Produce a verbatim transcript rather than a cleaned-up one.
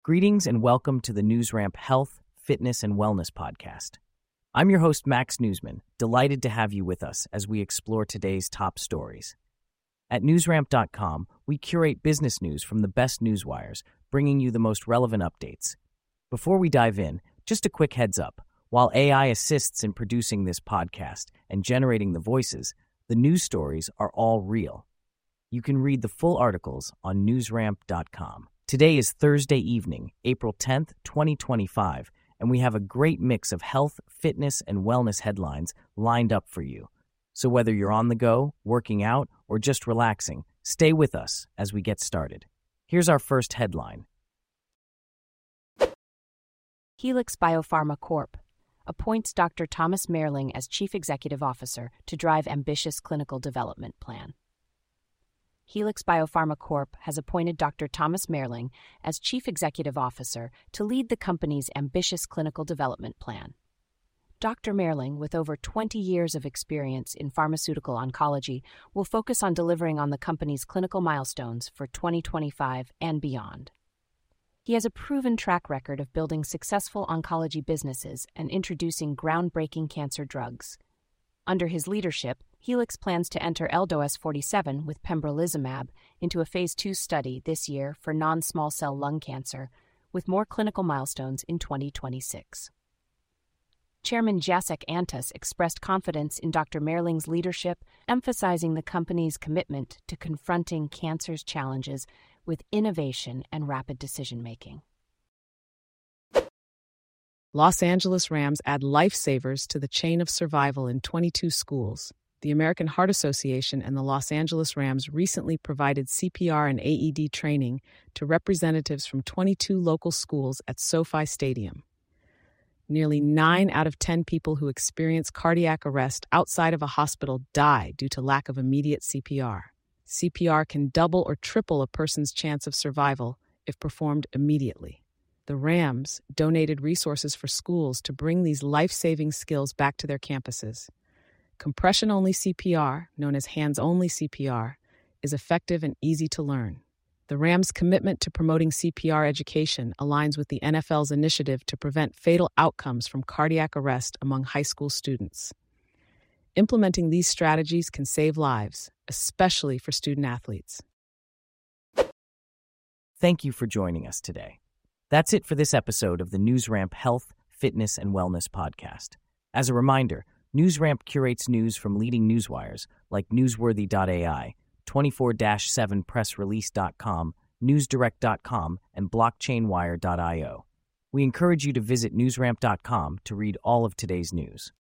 Greetings and welcome to the NewsRamp Health, Fitness, and Wellness Podcast. I'm your host, Max Newsman, delighted to have you with us as we explore today's top stories. At newsramp dot com, we curate business news from the best newswires, bringing you the most relevant updates. Before we dive in, just a quick heads up. While A I assists in producing this podcast and generating the voices, the news stories are all real. You can read the full articles on newsramp dot com. Today is Thursday evening, April tenth, twenty twenty-five, and we have a great mix of health, fitness, and wellness headlines lined up for you. So whether you're on the go, working out, or just relaxing, stay with us as we get started. Here's our first headline. Helix Biopharma Corp appoints Doctor Thomas Mehrling as Chief Executive Officer to drive ambitious clinical development plan. Helix Biopharma Corp has appointed Doctor Thomas Mehrling as Chief Executive Officer to lead the company's ambitious clinical development plan. Doctor Mehrling, with over twenty years of experience in pharmaceutical oncology, will focus on delivering on the company's clinical milestones for twenty twenty-five and beyond. He has a proven track record of building successful oncology businesses and introducing groundbreaking cancer drugs. Under his leadership, Helix plans to enter L D O S forty-seven with pembrolizumab into a phase two study this year for non-small cell lung cancer, with more clinical milestones in twenty twenty-six. Chairman Jacek Antas expressed confidence in Doctor Mehrling's leadership, emphasizing the company's commitment to confronting cancer's challenges with innovation and rapid decision-making. Los Angeles Rams add lifesavers to the chain of survival in twenty-two schools. The American Heart Association and the Los Angeles Rams recently provided C P R and A E D training to representatives from twenty-two local schools at SoFi Stadium. Nearly nine out of ten people who experience cardiac arrest outside of a hospital die due to lack of immediate C P R. C P R can double or triple a person's chance of survival if performed immediately. The Rams donated resources for schools to bring these life-saving skills back to their campuses. Compression-only C P R, known as hands-only C P R, is effective and easy to learn. The Rams' commitment to promoting C P R education aligns with the N F L's initiative to prevent fatal outcomes from cardiac arrest among high school students. Implementing these strategies can save lives, especially for student athletes. Thank you for joining us today. That's it for this episode of the NewsRamp Health, Fitness, and Wellness Podcast. As a reminder, NewsRamp curates news from leading newswires like newsworthy dot A I, twenty-four seven press release dot com, newsdirect dot com, and blockchain wire dot io. We encourage you to visit newsramp dot com to read all of today's news.